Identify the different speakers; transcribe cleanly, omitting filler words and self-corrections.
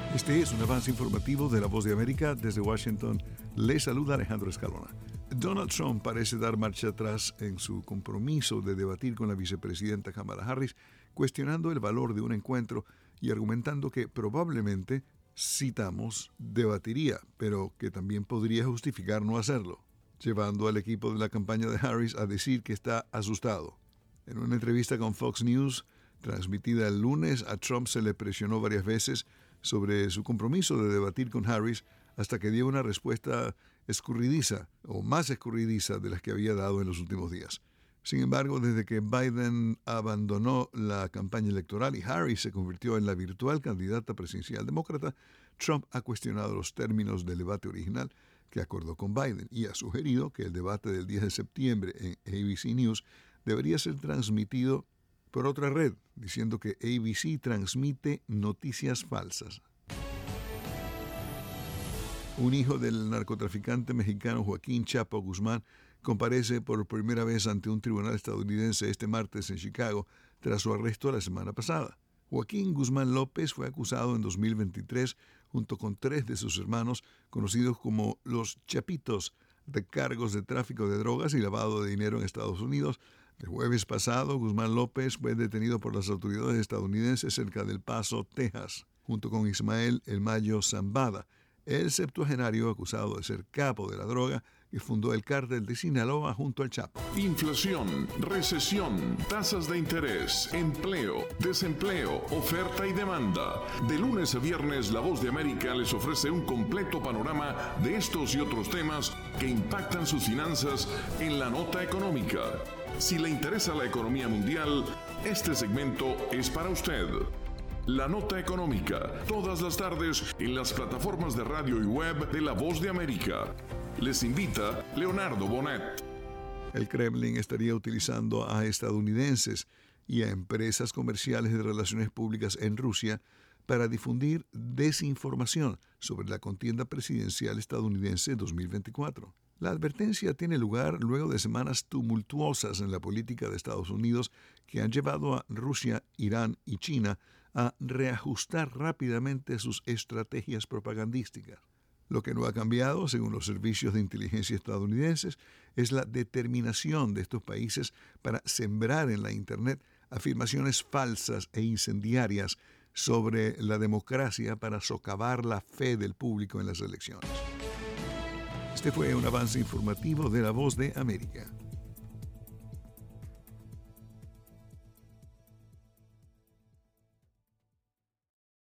Speaker 1: Este es un avance informativo de La Voz de América. Desde Washington, le saluda Alejandro Escalona. Donald Trump parece dar marcha atrás en su compromiso de debatir con la vicepresidenta Kamala Harris, cuestionando el valor de un encuentro y argumentando que probablemente, citamos, debatiría, pero que también podría justificar no hacerlo, llevando al equipo de la campaña de Harris a decir que está asustado. En una entrevista con Fox News, transmitida el lunes, a Trump se le presionó varias veces sobre su compromiso de debatir con Harris hasta que dio una respuesta escurridiza o más escurridiza de las que había dado en los últimos días. Sin embargo, desde que Biden abandonó la campaña electoral y Harris se convirtió en la virtual candidata presidencial demócrata, Trump ha cuestionado los términos del debate original que acordó con Biden y ha sugerido que el debate del 10 de septiembre en ABC News debería ser transmitido por otra red, diciendo que ABC transmite noticias falsas. Un hijo del narcotraficante mexicano Joaquín Chapo Guzmán comparece por primera vez ante un tribunal estadounidense este martes en Chicago tras su arresto la semana pasada. Joaquín Guzmán López fue acusado en 2023 junto con 3 de sus hermanos, conocidos como los Chapitos, de cargos de tráfico de drogas y lavado de dinero en Estados Unidos. El jueves pasado, Guzmán López fue detenido por las autoridades estadounidenses cerca del Paso, Texas, junto con Ismael El Mayo Zambada, el septuagenario acusado de ser capo de la droga que fundó el cártel de Sinaloa junto al Chapo.
Speaker 2: Inflación, recesión, tasas de interés, empleo, desempleo, oferta y demanda. De lunes a viernes, La Voz de América les ofrece un completo panorama de estos y otros temas que impactan sus finanzas en la nota económica. Si le interesa la economía mundial, este segmento es para usted. La Nota Económica, todas las tardes en las plataformas de radio y web de La Voz de América. Les invita Leonardo Bonet.
Speaker 1: El Kremlin estaría utilizando a estadounidenses y a empresas comerciales de relaciones públicas en Rusia para difundir desinformación sobre la contienda presidencial estadounidense 2024. La advertencia tiene lugar luego de semanas tumultuosas en la política de Estados Unidos que han llevado a Rusia, Irán y China a reajustar rápidamente sus estrategias propagandísticas. Lo que no ha cambiado, según los servicios de inteligencia estadounidenses, es la determinación de estos países para sembrar en la Internet afirmaciones falsas e incendiarias sobre la democracia para socavar la fe del público en las elecciones. Este fue un avance informativo de La Voz de América.